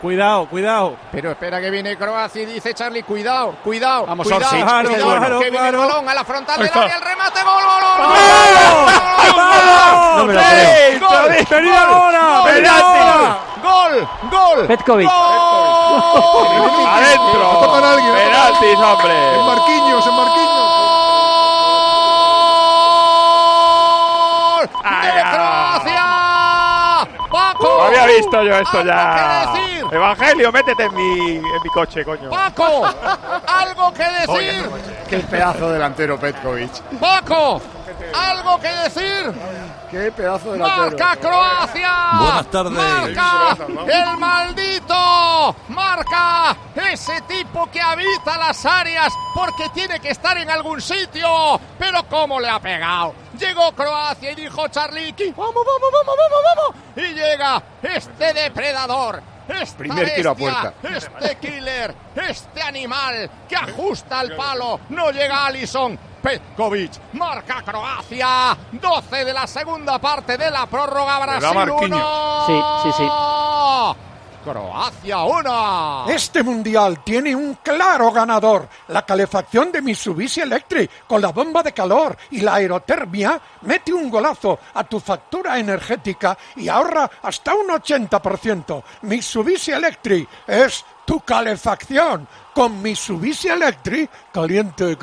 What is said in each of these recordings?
Cuidado, cuidado. Pero espera que viene Croacia y dice Charlie, cuidado, cuidado. Vamos, cuidado, Orsic. Claro, cuidado, claro, que viene el claro. balón a la frontal del área, el remate, gol, gol, gol, gol. ¡Vamos! No me lo ¡Sí! creo. ¡Gol! ¡Tenía ahora! Gol. Petkovic. ¡Adentro! tocan a alguien. ¡Penaltis, hombre! En Marquinhos. ¡De Croacia! ¡Paco! Lo había visto yo esto ya. ¿Algo que decir? Evangelio, métete en mi coche, coño. ¡Paco! ¿Algo que decir? Qué pedazo delantero Petkovic. ¡Paco! ¿Algo que decir? Qué pedazo delantero. ¡Marca Croacia! Buenas tardes. ¡Marca el maldito! ¡Marca ese tipo que habita las áreas porque tiene que estar en algún sitio! ¡Pero cómo le ha pegado! Llegó Croacia y dijo Charliki, ¡vamos! Y llega este depredador. Esta Primer tiro a bestia, puerta. este killer, este animal que ajusta al palo. No llega Alisson. Petkovic, marca Croacia, 12 de la segunda parte de la prórroga, Brasil 1. Sí. Croacia 1. Este mundial tiene un claro ganador. La calefacción de Mitsubishi Electric con la bomba de calor y la aerotermia mete un golazo a tu factura energética y ahorra hasta un 80%. Mitsubishi Electric es tu calefacción. Con Mitsubishi Electric, caliente.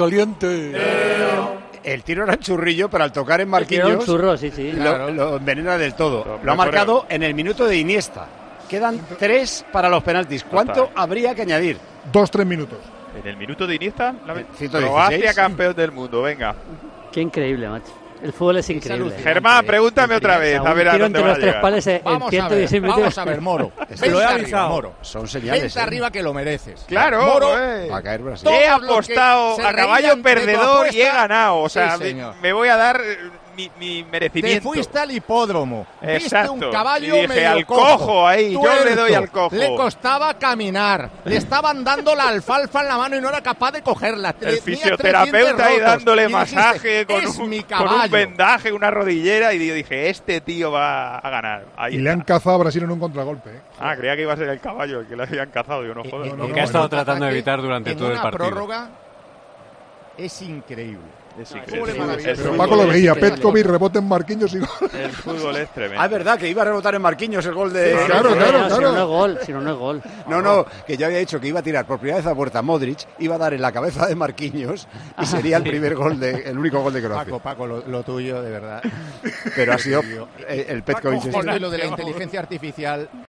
El tiro era un churrillo, pero al tocar en Era un Marquinhos churro, sí. lo envenena del todo. Lo Lo ha mejor marcado en el minuto de Iniesta. Quedan 3 para los penaltis. ¿Cuánto habría que añadir? 2-3 minutos. En el minuto de Iniesta, 116. Croacia campeón del mundo, venga. Qué increíble, macho. El fútbol es increíble. Germán, pregúntame otra vez, a ver a tiro dónde entre va a los tres llegar. palos en Vamos a 116 ver, minutos. vamos a ver, Moro. Lo he Vente arriba, avisado. Moro. Son señales. Vente arriba que lo mereces. Claro, Moro, Va a caer Brasil. Todos he los que apostado se a caballo reían de tu perdedor y he apuesta, ganado. O sea, sí, señor. me voy a dar mi Te merecimiento. fuiste al hipódromo, Exacto. viste un caballo Y dije, medio al cojo ahí, yo tuerto, le doy al cojo. Le costaba caminar, le estaban dando la alfalfa en la mano y no era capaz de cogerla. El Tenía 300 fisioterapeuta ahí rotos. dándole Y dijiste, masaje "Es con mi un caballo". vendaje, una rodillera, y yo dije, este tío va a ganar. Ahí Y le han está. cazado a Brasil en un contragolpe. Ah, creía que iba a ser el caballo el que le habían cazado. Digo, no jodas. no, que ha estado no, tratando de evitar durante en todo el una partido. prórroga es increíble. Es fútbol increíble. es maravilloso. Pero El Paco fútbol lo es veía. increíble. Petkovic, rebote en Marquinhos y gol. El fútbol es tremendo. Ah, es verdad, que iba a rebotar en Marquinhos el gol de... Claro. Si no es gol, si no es gol. No, que yo había dicho que iba a tirar por primera vez a puerta Modric, iba a dar en la cabeza de Marquinhos y sería el único gol de Croacia. Paco, lo tuyo, de verdad. Pero ha sido el Petkovic. Cojones lo de la inteligencia artificial.